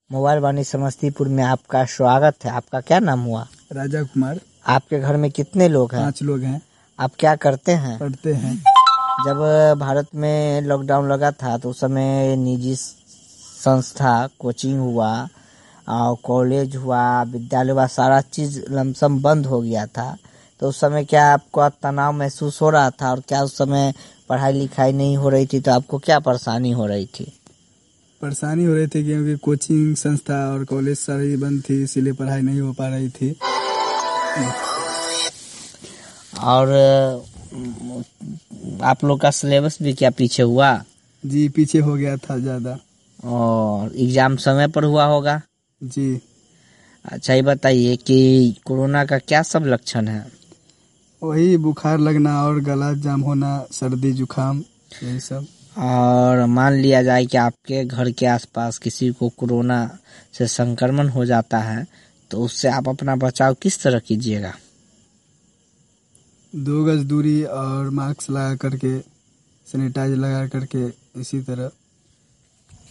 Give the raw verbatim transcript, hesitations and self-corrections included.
Mobile वाणी समस्तीपुर में आपका स्वागत है। आपका क्या नाम हुआ? राजा कुमार। आपके घर में कितने लोग हैं? पाँच लोग हैं। आप क्या करते हैं? पढ़ते हैं। जब भारत में लॉकडाउन लगा था तो उस समय निजी संस्था, कोचिंग हुआ और कॉलेज हुआ, विद्यालय हुआ, सारा चीज लमसम बंद हो गया था। तो उस समय क्या आपको तनाव महसूस हो रहा था? और क्या उस समय पढ़ाई लिखाई नहीं हो रही थी तो आपको क्या परेशानी हो रही थी? परेशानी हो रही थी क्योंकि कोचिंग संस्था और कॉलेज सारी बंद थी, इसीलिए पढ़ाई नहीं हो पा रही थी। और आप लोग का सिलेबस भी क्या पीछे हुआ? जी, पीछे हो गया था ज्यादा। और एग्जाम समय पर हुआ होगा? जी। अच्छा, ये बताइए कि कोरोना का क्या सब लक्षण है? वही बुखार लगना और गला जाम होना, सर्दी जुकाम, यही सब। और मान लिया जाए कि आपके घर के आसपास किसी को कोरोना से संक्रमण हो जाता है तो उससे आप अपना बचाव किस तरह कीजिएगा? दो गज दूरी और मास्क लगा करके, सैनिटाइजर लगा करके, इसी तरह